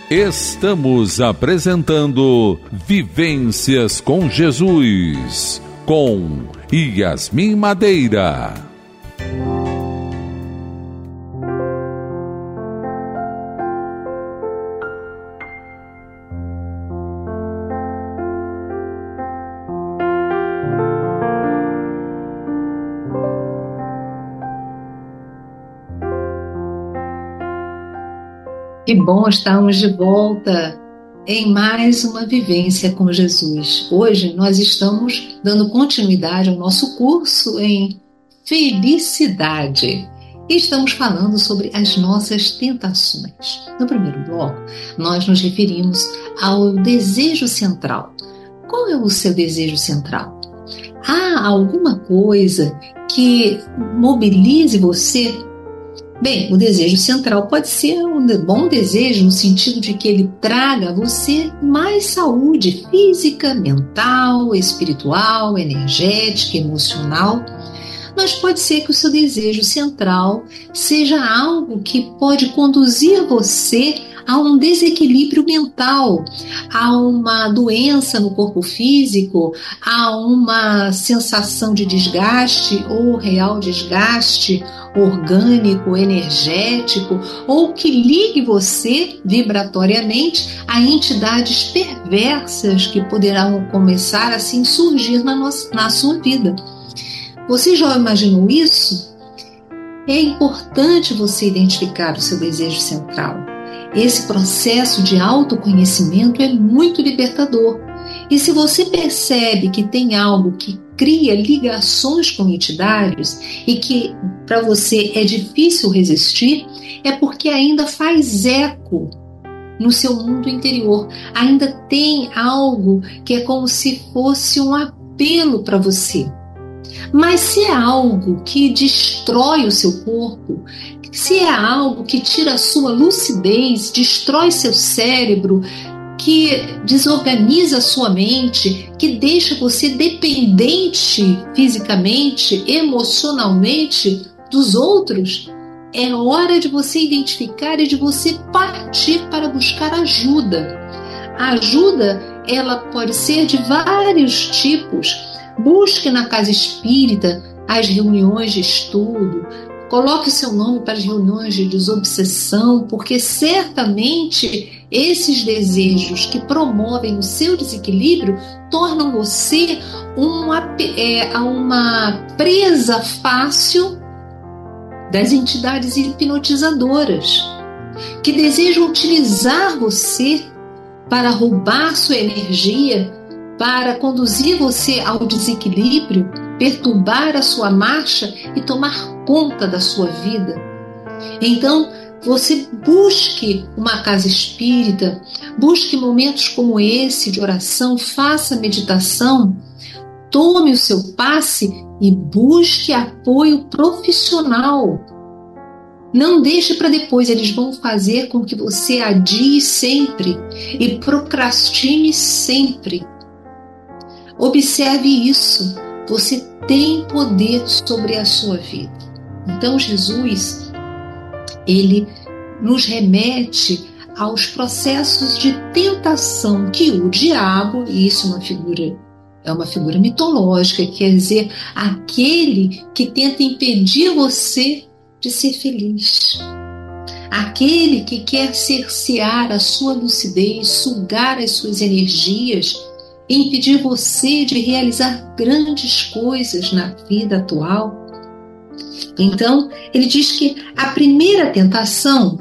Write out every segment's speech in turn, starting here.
Estamos apresentando Vivências com Jesus, com Yasmin Madeira. Que bom estarmos de volta em mais uma vivência com Jesus. Hoje nós estamos dando continuidade ao nosso curso em felicidade. E estamos falando sobre as nossas tentações. No primeiro bloco, nós nos referimos ao desejo central. Qual é o seu desejo central? Há alguma coisa que mobilize você? Bem, o desejo central pode ser um bom desejo no sentido de que ele traga a você mais saúde física, mental, espiritual, energética, emocional. Mas pode ser que o seu desejo central seja algo que pode conduzir você a um desequilíbrio mental, a uma doença no corpo físico, a uma sensação de desgaste ou real desgaste orgânico, energético, ou que ligue você vibratoriamente a entidades perversas que poderão começar assim surgir na sua vida. Você já imaginou isso? É importante você identificar o seu desejo central. Esse processo de autoconhecimento é muito libertador. E se você percebe que tem algo que cria ligações com entidades e que para você é difícil resistir, é porque ainda faz eco no seu mundo interior. Ainda tem algo que é como se fosse um apelo para você. Mas se é algo que destrói o seu corpo, se é algo que tira a sua lucidez, destrói seu cérebro, que desorganiza a sua mente, que deixa você dependente fisicamente, emocionalmente dos outros, é hora de você identificar e de você partir para buscar ajuda. A ajuda, ela pode ser de vários tipos. Busque na casa espírita as reuniões de estudo, coloque o seu nome para as reuniões de desobsessão, porque certamente esses desejos que promovem o seu desequilíbrio tornam você uma presa fácil das entidades hipnotizadoras, que desejam utilizar você para roubar sua energia, para conduzir você ao desequilíbrio, perturbar a sua marcha e tomar conta da sua vida. Então, você busque uma casa espírita, busque momentos como esse de oração, faça meditação, tome o seu passe e busque apoio profissional. Não deixe para depois, eles vão fazer com que você adie sempre e procrastine sempre. Observe isso, você tem poder sobre a sua vida. Então Jesus, ele nos remete aos processos de tentação que o diabo, e isso é uma figura mitológica, quer dizer, aquele que tenta impedir você de ser feliz. Aquele que quer cercear a sua lucidez, sugar as suas energias, impedir você de realizar grandes coisas na vida atual. Então, ele diz que a primeira tentação,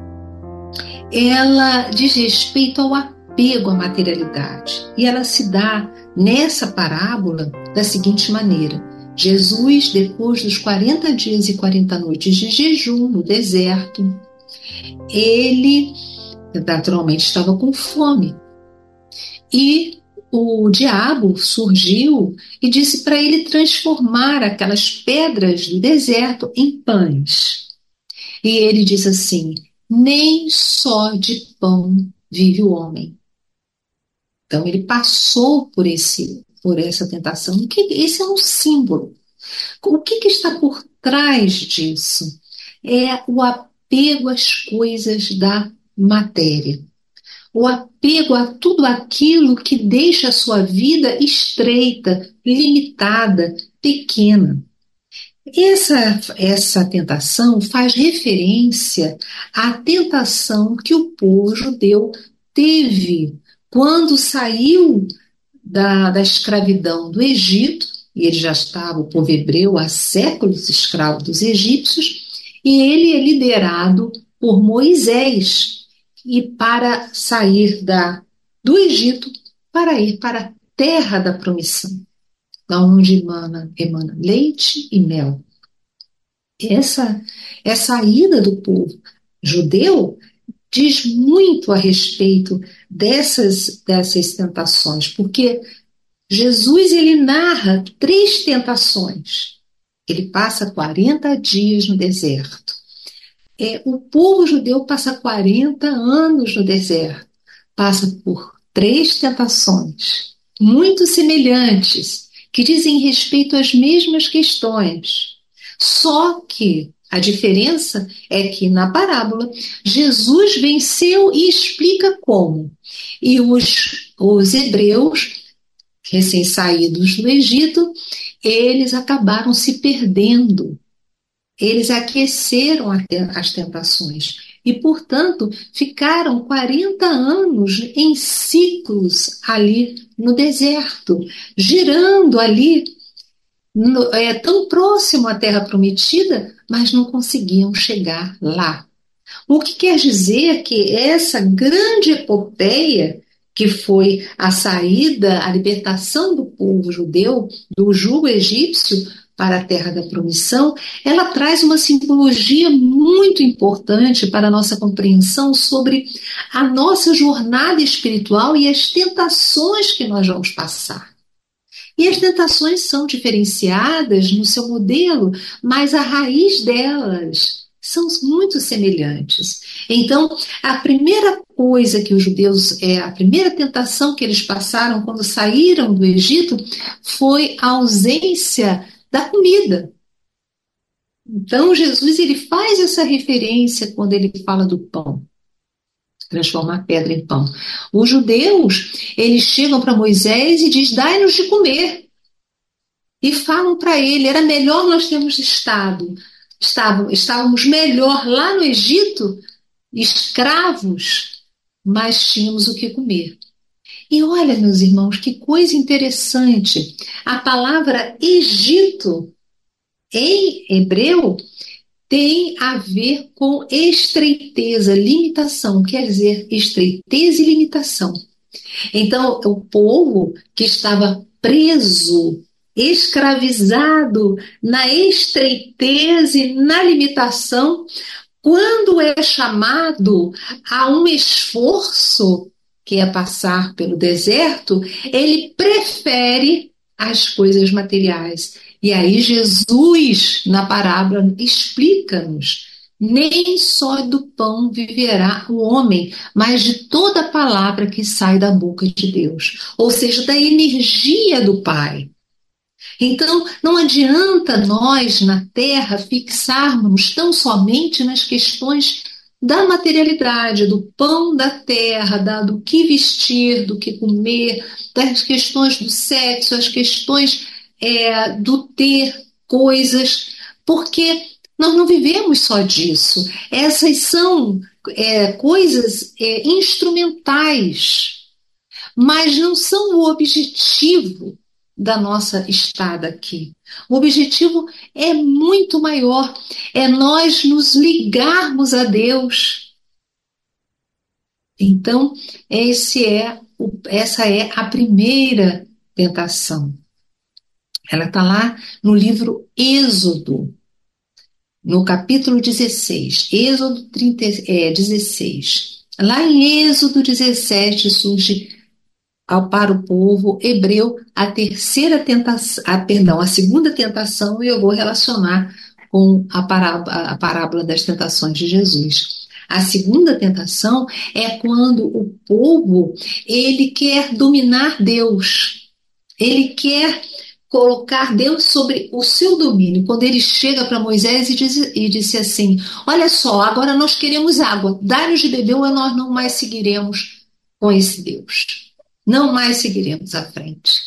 ela diz respeito ao apego à materialidade. E ela se dá nessa parábola da seguinte maneira: Jesus, depois dos 40 dias e 40 noites de jejum no deserto, ele naturalmente estava com fome. E o diabo surgiu e disse para ele transformar aquelas pedras do deserto em pães. E ele diz assim: nem só de pão vive o homem. Então ele passou por essa tentação. Esse é um símbolo. O que está por trás disso? É o apego às coisas da matéria. o apego a tudo aquilo que deixa a sua vida estreita, limitada, pequena. Essa tentação faz referência à tentação que o povo judeu teve quando saiu da escravidão do Egito, e ele já estava, o povo hebreu, há séculos escravo dos egípcios, e ele é liderado por Moisés, e para sair do Egito, para ir para a terra da promissão, onde emana leite e mel. Essa ida do povo judeu diz muito a respeito dessas tentações, porque Jesus ele narra 3 tentações. Ele passa 40 dias no deserto. O povo judeu passa 40 anos no deserto, passa por 3 tentações, muito semelhantes, que dizem respeito às mesmas questões. Só que a diferença é que na parábola Jesus venceu e explica como. E os hebreus, recém-saídos do Egito, eles acabaram se perdendo. Eles aqueceram as tentações e, portanto, ficaram 40 anos em ciclos ali no deserto, girando ali, tão próximo à Terra Prometida, mas não conseguiam chegar lá. O que quer dizer que essa grande epopeia, que foi a saída, a libertação do povo judeu do jugo egípcio para a terra da promissão, ela traz uma simbologia muito importante para a nossa compreensão sobre a nossa jornada espiritual e as tentações que nós vamos passar. E as tentações são diferenciadas no seu modelo, mas a raiz delas são muito semelhantes. Então, a primeira coisa que os judeus, a primeira tentação que eles passaram quando saíram do Egito foi a ausência da comida. Então, Jesus ele faz essa referência quando ele fala do pão, transformar a pedra em pão. Os judeus, eles chegam para Moisés e dizem, dai-nos de comer. E falam para ele, era melhor nós termos estávamos melhor lá no Egito, escravos, mas tínhamos o que comer. E olha, meus irmãos, que coisa interessante. A palavra Egito, em hebreu, tem a ver com estreiteza, limitação, quer dizer, estreiteza e limitação. Então, o povo que estava preso, escravizado na estreiteza e na limitação, quando é chamado a um esforço, que é passar pelo deserto, ele prefere as coisas materiais. E aí Jesus, na parábola, explica-nos, nem só do pão viverá o homem, mas de toda palavra que sai da boca de Deus, ou seja, da energia do Pai. Então, não adianta nós, na Terra, fixarmos tão somente nas questões da materialidade, do pão da terra, do que vestir, do que comer, das questões do sexo, as questões do ter coisas, porque nós não vivemos só disso. Essas são coisas instrumentais, mas não são o objetivo da nossa estada aqui. O objetivo é muito maior, é nós nos ligarmos a Deus. Então, essa é a primeira tentação. Ela está lá no livro Êxodo, no capítulo 16, Êxodo 16. Lá em Êxodo 17 surge para o povo hebreu a segunda tentação, e eu vou relacionar com a parábola das tentações de Jesus. A segunda tentação é quando o povo ele quer dominar Deus, ele quer colocar Deus sobre o seu domínio. Quando ele chega para Moisés e disse assim, olha só, agora nós queremos água, dá-nos de beber ou nós não mais seguiremos com esse Deus. Não mais seguiremos à frente.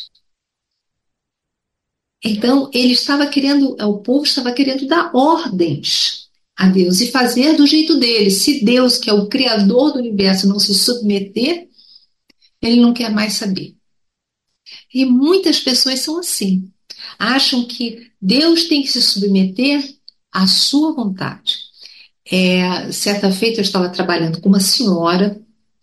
Então, o povo estava querendo dar ordens a Deus e fazer do jeito dele. Se Deus, que é o Criador do universo, não se submeter, ele não quer mais saber. E muitas pessoas são assim. Acham que Deus tem que se submeter à sua vontade. Certa feita eu estava trabalhando com uma senhora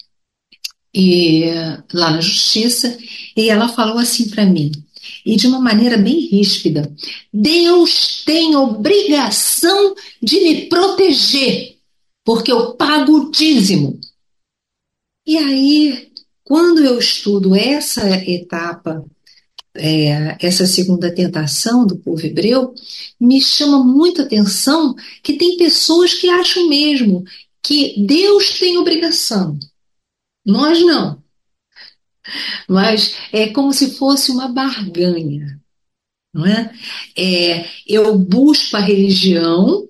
lá na justiça, e ela falou assim para mim, e de uma maneira bem ríspida: Deus tem obrigação de me proteger, porque eu pago o dízimo. E aí, quando eu estudo essa etapa, essa segunda tentação do povo hebreu, me chama muita atenção que tem pessoas que acham mesmo que Deus tem obrigação. Nós não. Mas é como se fosse uma barganha, não é? Eu busco a religião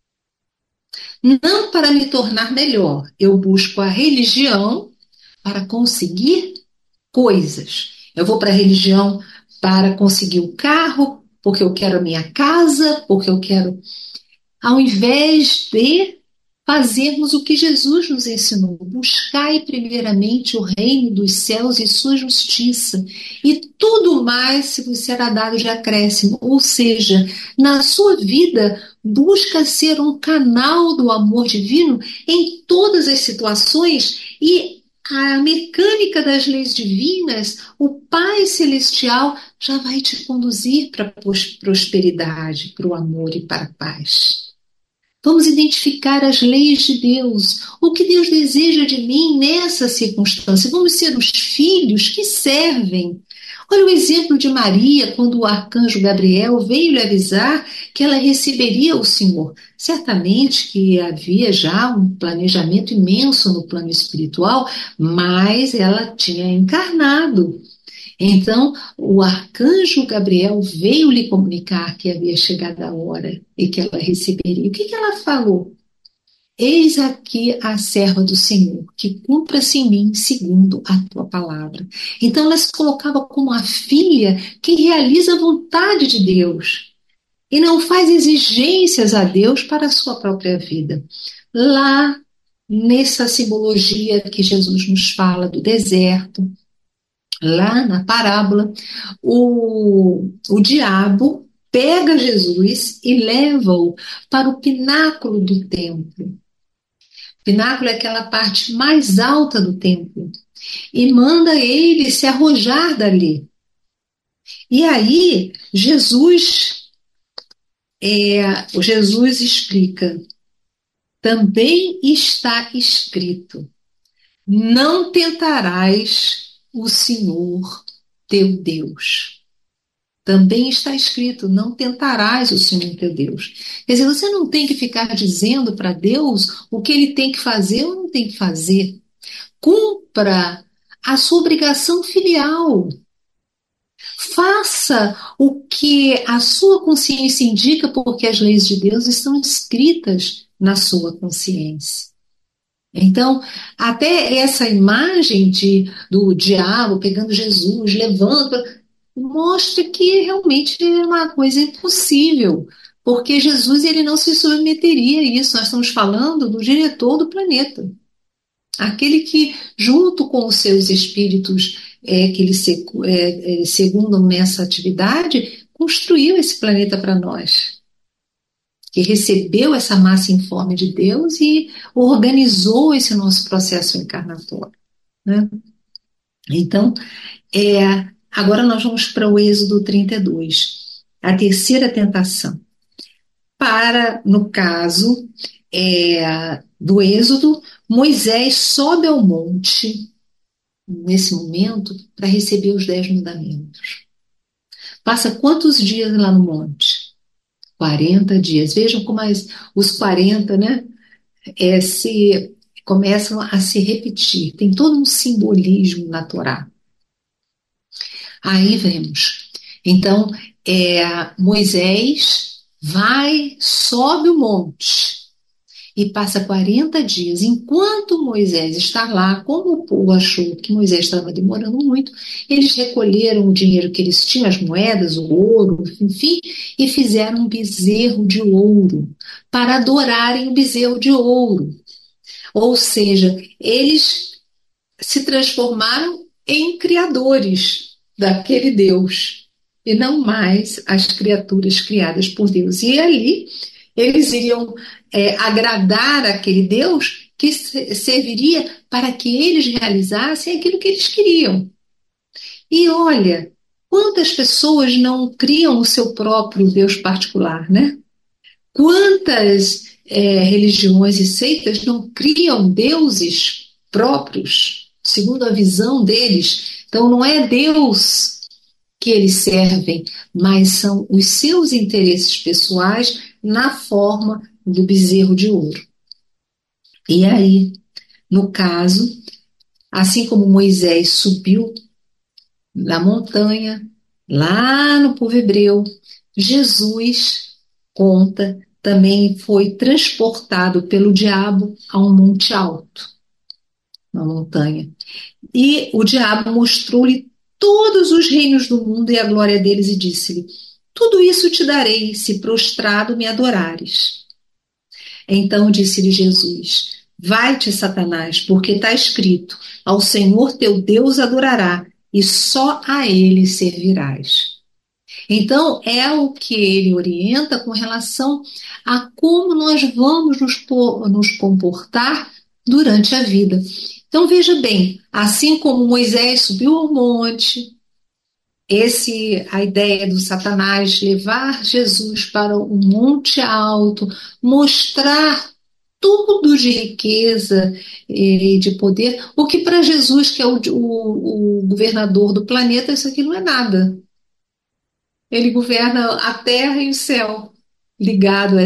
não para me tornar melhor, eu busco a religião para conseguir coisas. Eu vou para a religião para conseguir o carro, porque eu quero a minha casa, porque eu quero. Ao invés de fazermos o que Jesus nos ensinou: buscai primeiramente o reino dos céus e sua justiça, e tudo mais se vos será dado de acréscimo. Ou seja, na sua vida, busca ser um canal do amor divino em todas as situações, e a mecânica das leis divinas, o Pai Celestial já vai te conduzir para a prosperidade, para o amor e para a paz. Vamos identificar as leis de Deus, o que Deus deseja de mim nessa circunstância. Vamos ser os filhos que servem. Olha o exemplo de Maria, quando o arcanjo Gabriel veio lhe avisar que ela receberia o Senhor. Certamente que havia já um planejamento imenso no plano espiritual, mas ela tinha encarnado. Então, o arcanjo Gabriel veio lhe comunicar que havia chegado a hora e que ela receberia. O que ela falou? Eis aqui a serva do Senhor, que cumpra-se em mim segundo a tua palavra. Então, ela se colocava como a filha que realiza a vontade de Deus e não faz exigências a Deus para a sua própria vida. Lá, nessa simbologia que Jesus nos fala do deserto, lá na parábola, o diabo pega Jesus e leva-o para o pináculo do templo. O pináculo é aquela parte mais alta do templo. E manda ele se arrojar dali. E aí, Jesus explica: também está escrito, não tentarás o Senhor teu Deus. Também está escrito, não tentarás o Senhor teu Deus. Quer dizer, você não tem que ficar dizendo para Deus o que ele tem que fazer ou não tem que fazer. Cumpra a sua obrigação filial. Faça o que a sua consciência indica, porque as leis de Deus estão escritas na sua consciência. Então, até essa imagem do diabo pegando Jesus, levando, mostra que realmente é uma coisa impossível, porque Jesus ele não se submeteria a isso. Nós estamos falando do diretor do planeta, aquele que, junto com os seus espíritos que eles segundam nessa atividade, construiu esse planeta para nós, que recebeu essa massa informe de Deus e organizou esse nosso processo encarnatório, né? Então, agora nós vamos para o Êxodo 32, a terceira tentação. No caso do Êxodo, Moisés sobe ao monte, nesse momento, para receber os 10 mandamentos. Passa quantos dias lá no monte? 40 dias. Vejam como os 40, né, começam a se repetir. Tem todo um simbolismo na Torá. Aí vemos. Então, Moisés sobe o monte. e passa 40 dias. Enquanto Moisés está lá, como o povo achou que Moisés estava demorando muito, eles recolheram o dinheiro que eles tinham, as moedas, o ouro, enfim, e fizeram um bezerro de ouro para adorarem o bezerro de ouro. Ou seja, eles se transformaram em criadores daquele Deus e não mais as criaturas criadas por Deus. E ali eles iriam agradar aquele Deus que serviria para que eles realizassem aquilo que eles queriam. E olha, quantas pessoas não criam o seu próprio Deus particular, né? Quantas religiões e seitas não criam deuses próprios, segundo a visão deles? Então, não é Deus que eles servem, mas são os seus interesses pessoais na forma do bezerro de ouro. E aí, no caso, assim como Moisés subiu na montanha, lá no povo hebreu, Jesus conta também foi transportado pelo diabo a um monte alto, uma montanha. E o diabo mostrou-lhe todos os reinos do mundo e a glória deles e disse-lhe: tudo isso te darei, se prostrado me adorares. Então disse-lhe Jesus: vai-te, Satanás, porque está escrito: ao Senhor teu Deus adorará, e só a ele servirás. Então, é o que ele orienta com relação a como nós vamos nos comportar durante a vida. Então, veja bem, assim como Moisés subiu ao monte, a ideia do Satanás levar Jesus para um monte alto, mostrar tudo de riqueza e de poder, o que para Jesus, que é o governador do planeta, isso aqui não é nada. Ele governa a terra e o céu, ligado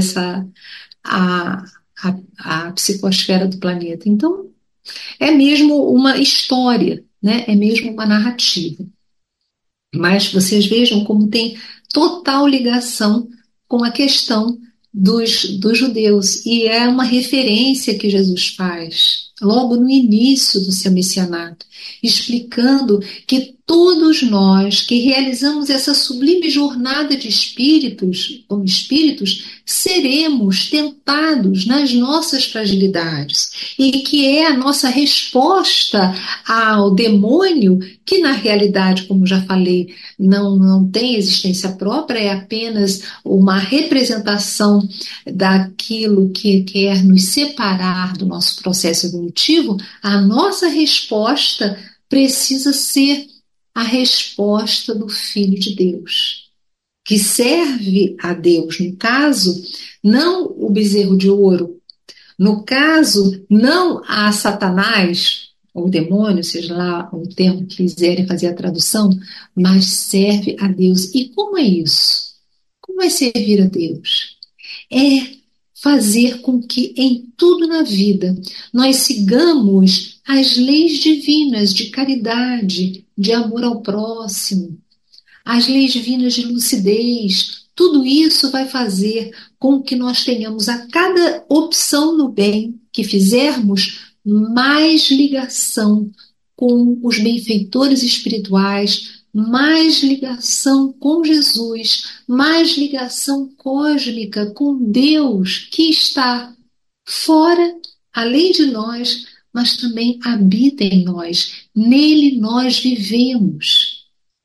a psicosfera do planeta. Então, é mesmo uma história, né? É mesmo uma narrativa. Mas vocês vejam como tem total ligação com a questão dos judeus. E é uma referência que Jesus faz logo no início do seu missionato, explicando que todos nós que realizamos essa sublime jornada de espíritos, como espíritos, seremos tentados nas nossas fragilidades e que é a nossa resposta ao demônio, que na realidade, como já falei, não tem existência própria, é apenas uma representação daquilo que quer nos separar do nosso processo evolutivo. A nossa resposta precisa ser a resposta do Filho de Deus, que serve a Deus, no caso, não o bezerro de ouro, no caso, não a Satanás, ou o demônio, seja lá o termo que quiserem fazer a tradução, mas serve a Deus. E como é isso? Como é servir a Deus? É fazer com que em tudo na vida nós sigamos as leis divinas de caridade, de amor ao próximo, as leis divinas de lucidez. Tudo isso vai fazer com que nós tenhamos a cada opção no bem que fizermos mais ligação com os benfeitores espirituais, mais ligação com Jesus, mais ligação cósmica com Deus que está fora, além de nós, mas também habita em nós. Nele nós vivemos.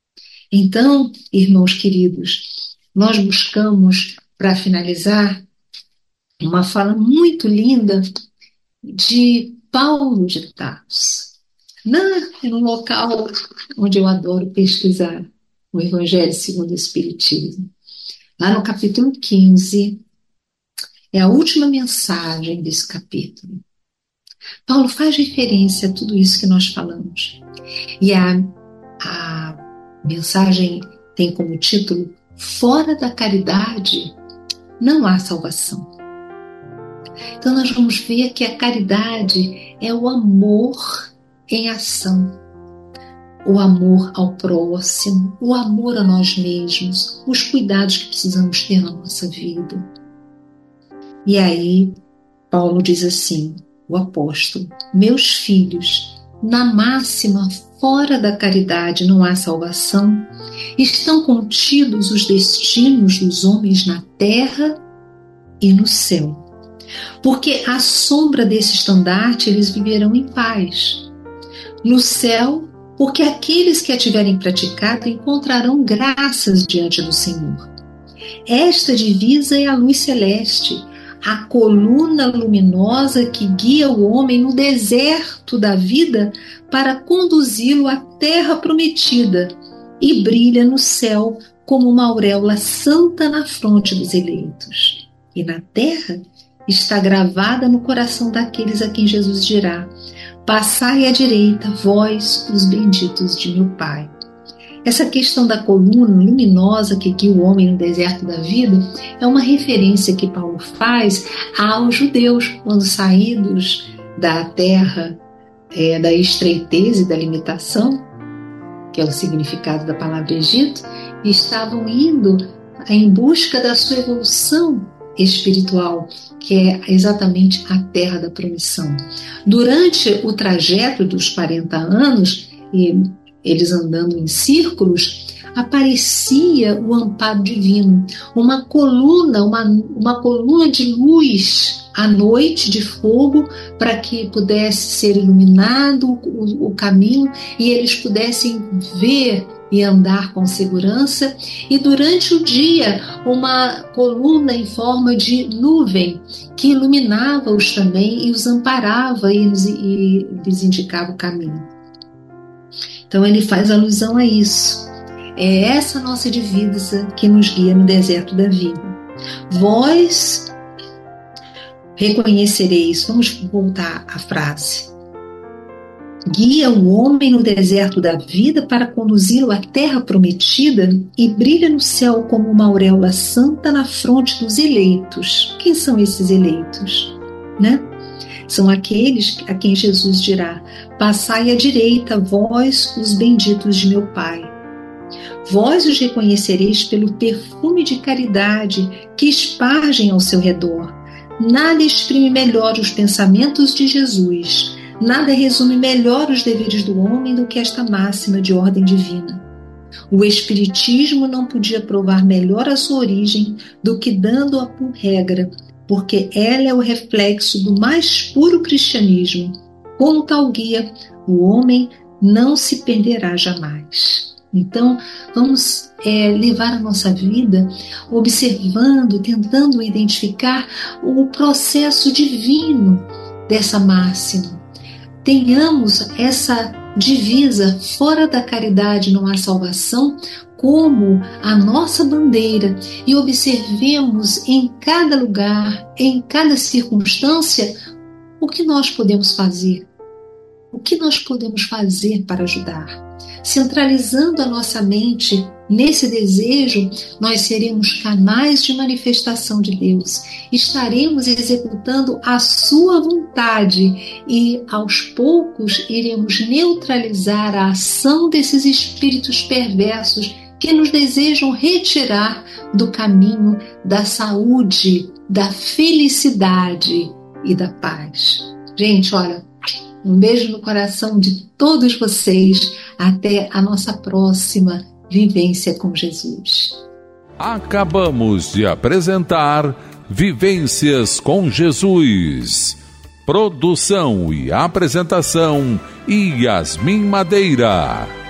Então, irmãos queridos, nós buscamos, para finalizar, uma fala muito linda de Paulo de Tarso, num local onde eu adoro pesquisar o Evangelho segundo o Espiritismo. Lá no capítulo 15, é a última mensagem desse capítulo. Paulo faz referência a tudo isso que nós falamos. E a mensagem tem como título: Fora da caridade não há salvação. Então nós vamos ver que a caridade é o amor em ação, o amor ao próximo, o amor a nós mesmos, os cuidados que precisamos ter na nossa vida. E aí Paulo diz assim, o apóstolo: meus filhos, na máxima, fora da caridade não há salvação. Estão contidos os destinos dos homens na terra e no céu. Porque à sombra desse estandarte eles viverão em paz. No céu, porque aqueles que a tiverem praticado encontrarão graças diante do Senhor. Esta divisa é a luz celeste, a coluna luminosa que guia o homem no deserto da vida para conduzi-lo à terra prometida, e brilha no céu como uma auréola santa na fronte dos eleitos. E na terra está gravada no coração daqueles a quem Jesus dirá: passai à direita, vós, os benditos de meu Pai. Essa questão da coluna luminosa que guia o homem no deserto da vida é uma referência que Paulo faz aos judeus quando saídos da terra da estreiteza e da limitação, que é o significado da palavra Egito, e estavam indo em busca da sua evolução espiritual, que é exatamente a terra da promissão. Durante o trajeto dos 40 anos, eles andando em círculos, aparecia o amparo divino, uma coluna de luz à noite, de fogo, para que pudesse ser iluminado o caminho e eles pudessem ver e andar com segurança. E durante o dia, uma coluna em forma de nuvem que iluminava-os também e os amparava e lhes indicava o caminho. Então ele faz alusão a isso. É essa nossa divisa que nos guia no deserto da vida. Vós reconhecereis, vamos voltar à frase, guia o homem no deserto da vida para conduzi-lo à terra prometida e brilha no céu como uma auréola santa na fronte dos eleitos. Quem são esses eleitos? São aqueles a quem Jesus dirá: passai à direita, vós, os benditos de meu Pai. Vós os reconhecereis pelo perfume de caridade que espargem ao seu redor. Nada exprime melhor os pensamentos de Jesus, nada resume melhor os deveres do homem do que esta máxima de ordem divina. O Espiritismo não podia provar melhor a sua origem do que dando-a por regra, porque ela é o reflexo do mais puro cristianismo. Como tal guia, o homem não se perderá jamais. Então, vamos levar a nossa vida observando, tentando identificar o processo divino dessa máxima. Tenhamos essa divisa, fora da caridade não há salvação, como a nossa bandeira, e observemos em cada lugar, em cada circunstância, o que nós podemos fazer. O que nós podemos fazer para ajudar? Centralizando a nossa mente nesse desejo, nós seremos canais de manifestação de Deus. Estaremos executando a sua vontade e, aos poucos, iremos neutralizar a ação desses espíritos perversos que nos desejam retirar do caminho da saúde, da felicidade e da paz. Gente, olha, um beijo no coração de todos vocês. Até a nossa próxima vivência com Jesus. Acabamos de apresentar Vivências com Jesus. Produção e apresentação: Yasmin Madeira.